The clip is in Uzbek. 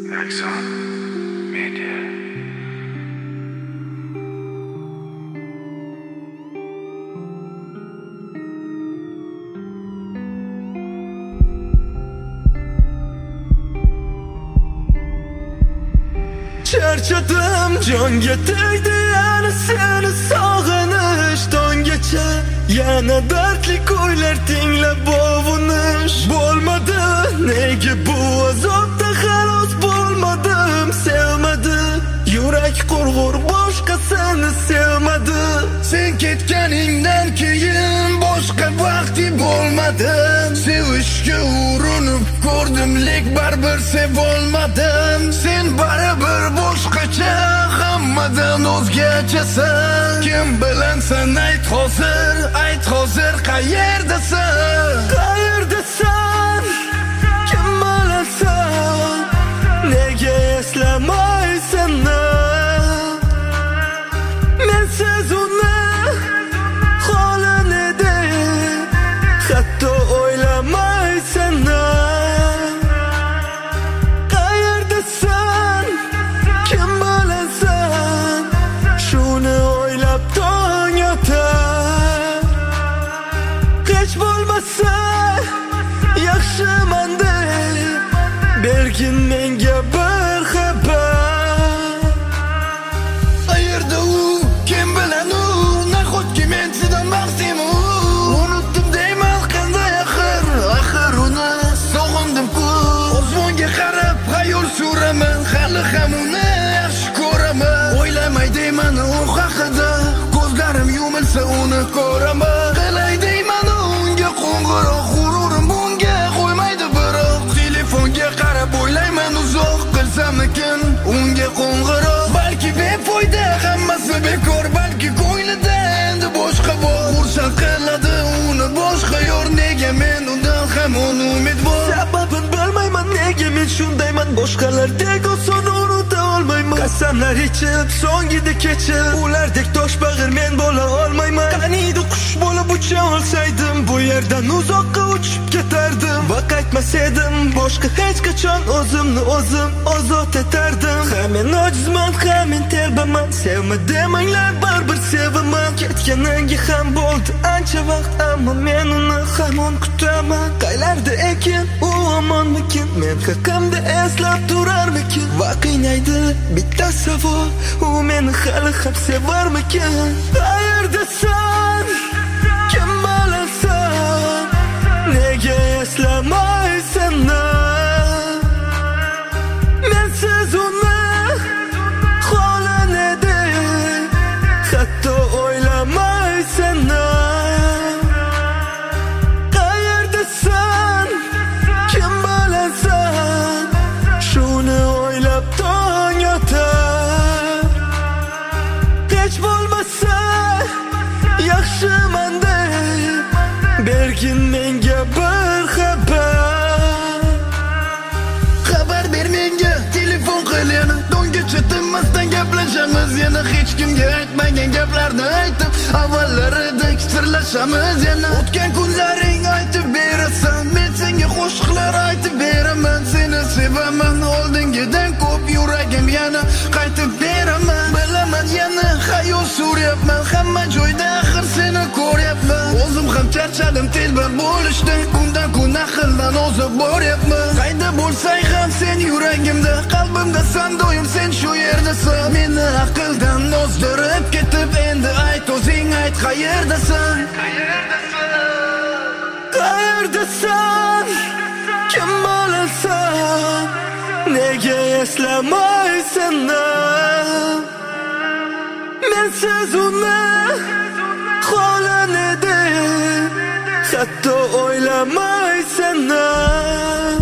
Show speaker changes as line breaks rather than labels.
Axon Media.
Charchadim, jonga tegdi yana seni sog'inish tongacha. Yana dardli ko'ylar tinglab bovunish. Bo'lmadi, nega bu azobda xalos bo'lmadim, sevmadi. Yurak qurg'ur boshqasini sevmadi. Sen ketganingdan keyin boshqa vaqti bo'lmadi. Sevishga urinib ko'rdim, lek baribir sevolmadim. Sen baribir boshqacha, hammadan o'zgachasan. Kim bilan sen ayt hozir qayerdasan? Qayerdasan? Kim bilan sen? Nega eslamaysan? Mensiz uni holin edi, hatto o'ylamaysan. Qayerdasan? Kim bilan sen? Shuni o'ylab tong yotar. Hech bo'lmasa yaxshiman deb bergin menga bir xabar. Qayerda u? Kim bilan u? Nahotki men sizdan baxtim-u? Unutdim deyman qanday axir uni sog'indim-ku. Osmonga qarab xayol suraman, hali ham uni yaxshi ko'raman. O'ylamay deyman u haqida, ko'zlarim yumilsa uni ko'raman. Qilay deyman unga qo'ng'iroq, g'ururim bunga qo'ymaydi biroq. Telefonga qarab o'ylayman uzoq, qilsamikin unga qo'ng'iroq. Balki befoyda, hammasi bekor, balki ko'nglida endi boshqa bor. Xursand qiladi uni boshqa yor, nega men undan hamon umidvor. Sababin bilmayman, nega men shundayman, boshqalardek oson unuta olmayman. Qasamlar ichib, so'ngida kechib, ulardek toshbag'ir men bo'la olmayman. Qaniydi qush bo'lib ucha olsaydim, bu yerdan uzoqqa uchib ketardim. Va qaytmas edim, boshqa hech qachon o'zimni o'zim ozod etardim. Ha men ojizman, ha men telbaman, sevma demanglar, baribir sevaman. Ketganiga ham bo'ldi ancha vaqt, ammo men uni hamon kutaman. Qaylarda ekan u omonmikin, men haqimda eslab turarmikin? Va qiynaydi bitta savol, u meni hali ham sevarmikin? Qayerdasan? Kim bilan sen? Nega eslamaysan? Mensiz uni holin edi, hatto o'ylamaysan. Qayerdasan? Kim bilan sen? Shuni o'ylab tong yotar. Hech bo'lmasa yaxshiman deb bergin menga bir xabar. Xabar ber menga, telefon qil yana, do'ngacha tinmasdan gaplashamiz. Yana hech kimga aytmagan gaplarni aytib, avvallaridek sirlashamiz yana. O'tgan kunlaring aytib berasan, men senga qo'shiqlar aytib beraman. Seni sevaman, oldingidan ko'p yuragim yana qaytib beraman. Bilaman yana xayol suryapman, hamma joyda axir seni ko'ryapman. O'zim ham charchadim telba bo'lishdan, kundan kun aqldan ozib boryapman. Qayda bo'lsang ham sen yuragimda, qalbimda san doim sen shu yerdasan. Meni aqldan ozdirib ketib, endi ayt o'zing ayt, qayerdasan? Qayerdasan? Kim bilan sen? Nega eslamaysan? Mensiz uni holin edi, hatto o'ylamaysan.